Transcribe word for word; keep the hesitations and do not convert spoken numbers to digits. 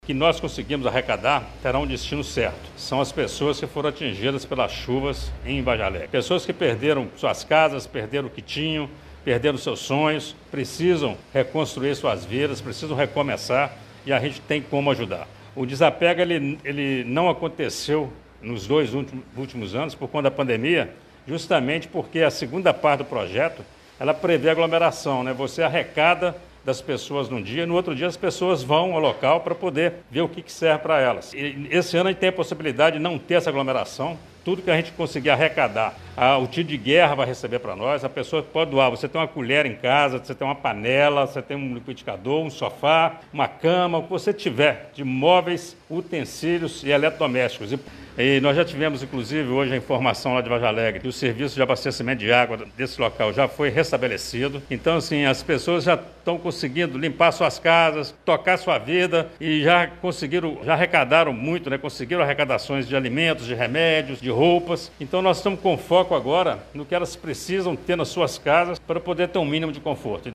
Que nós conseguimos arrecadar terá um destino certo. São as pessoas que foram atingidas pelas chuvas em Vargem Alegre. Pessoas que perderam suas casas, perderam o que tinham, perderam seus sonhos, precisam reconstruir suas vidas, precisam recomeçar e a gente tem como ajudar. O desapego ele, ele não aconteceu nos dois últimos anos por conta da pandemia, justamente porque a segunda parte do projeto ela prevê aglomeração, né? Você arrecada das pessoas num dia, no outro dia as pessoas vão ao local para poder ver o que, que serve para elas. E esse ano a gente tem a possibilidade de não ter essa aglomeração, tudo que a gente conseguir arrecadar, a, o tiro de guerra vai receber para nós, a pessoa pode doar, você tem uma colher em casa, você tem uma panela, você tem um liquidificador, um sofá, uma cama, o que você tiver de móveis, utensílios e eletrodomésticos. E, e nós já tivemos, inclusive, hoje a informação lá de Vargem Alegre que o serviço de abastecimento de água desse local já foi restabelecido. Então, assim, as pessoas já estão conseguindo limpar suas casas, tocar sua vida e já conseguiram, já arrecadaram muito, né? Conseguiram arrecadações de alimentos, de remédios, de roupas. Então, nós estamos com foco agora no que elas precisam ter nas suas casas para poder ter um mínimo de conforto.